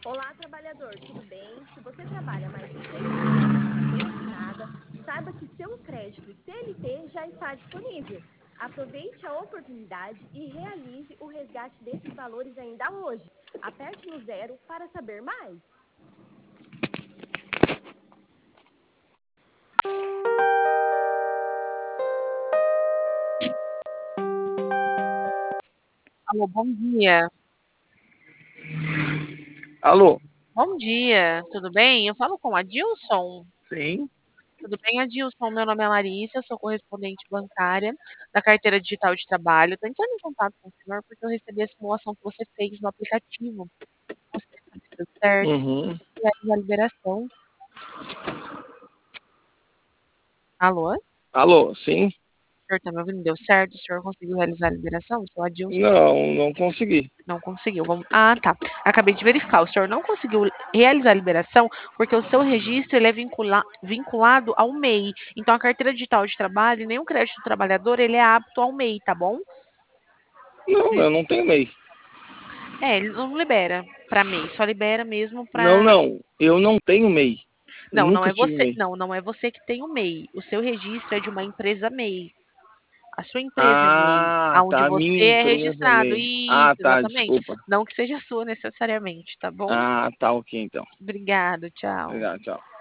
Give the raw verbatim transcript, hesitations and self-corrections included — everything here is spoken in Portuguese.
Olá, trabalhador, tudo bem? Se você trabalha mais de seis meses de carteira assinada, saiba que seu crédito C L T já está disponível. Aproveite a oportunidade e realize o resgate desses valores ainda hoje. Aperte no zero para saber mais. Alô, bom dia. Alô? Bom dia, tudo bem? Eu falo com o Adilson. Sim. Tudo bem, Adilson? Meu nome é Larissa, eu sou correspondente bancária da carteira digital de trabalho. Estou entrando em contato com o senhor porque eu recebi a simulação que você fez no aplicativo. Você sabe se deu certo, Uhum. e a liberação. Alô? Alô, sim? O senhor está me ouvindo? Deu certo? O senhor conseguiu realizar a liberação? Sou Adilson. Não, não consegui. Não conseguiu. Vamos... Ah, tá. Acabei de verificar. O senhor não conseguiu realizar a liberação porque o seu registro ele é vincula... vinculado ao M E I. Então, a carteira digital de trabalho, nem o crédito do trabalhador, ele é apto ao M E I, tá bom? Não, Ele- eu não tenho M E I. É, ele não libera para M E I, só libera mesmo Não, para. não, eu não tenho M E I. Eu Não, não nunca é tive você. M E I. Não, não é você que tem o M E I. O seu registro é de uma empresa M E I. A sua empresa é M E I, Ah, aonde tá, você minha é empresa registrado. M E I. Ah, Isso, tá, exatamente. desculpa. Não que seja sua necessariamente, tá bom? Ah, tá, ok então. Obrigada, tchau. Obrigado, tchau.